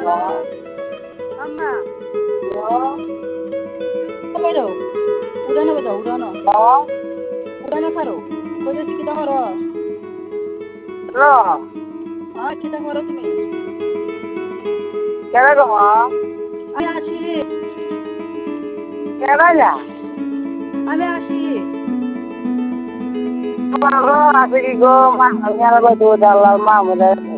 আম্মা বাইরো উড়ানো বাজাও উড়ানো উড়ানো ছাড়ো কইতেছি কিতা করো হ্যাঁ কিতা করো তুমি আমি আসি আমি আসি Asik go, mah, nyala batu dalam mah, mudah